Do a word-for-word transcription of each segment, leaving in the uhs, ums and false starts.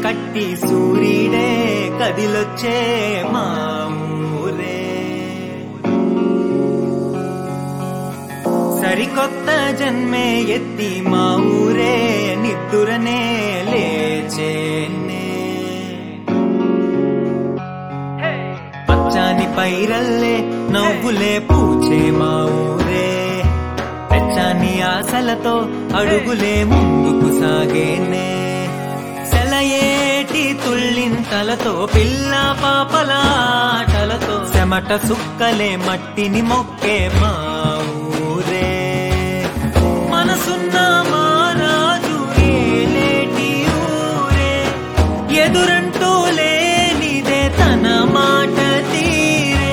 కట్టి సూర్యుడే కదిలొచ్చే మా ఊరే. సరికొత్త జన్మే ఎత్తి మా ఊరే నిద్దురనే లేచేనే. పచ్చాని పైరల్లే నవ్వులే పూచే మా ఊరే. పెచ్చాని ఆశలతో అడుగులే ముందుకు సాగేనే. సెలయేటి తుళ్ళింతలతో పిల్ల పాపల ఆటలతో చెమట సుక్కలే మట్టిని మొక్కే మా ఊరే. మనసున్న మా రాజు ఏలేటి ఊరే. ఎదురంటూ లేనిదే తన మాట తీరే.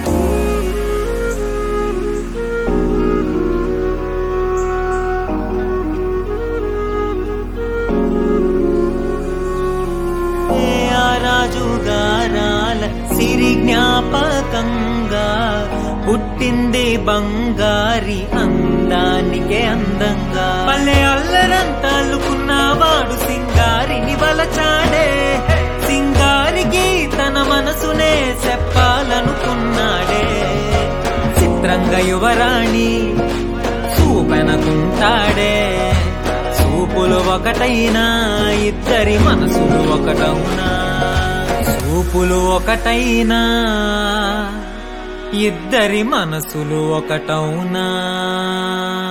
రాజుగారాల సిరి జ్ఞాపకంగా పుట్టింది బంగారి అందానికే అందంగా. పల్లె అల్లరంతాలుకున్నవాడు సింగారిని వలచాడే. సింగారికి తన మనసునే చెప్పాలనుకున్నాడే. చిత్రంగా యువరాణి చూపెనకుంటాడే. చూపులు ఒకటైనా ఇద్దరి మనసులు ఒకటవునా. చూపులు ఒకటైనా ఇద్దరి మనసులు ఒకటవునా.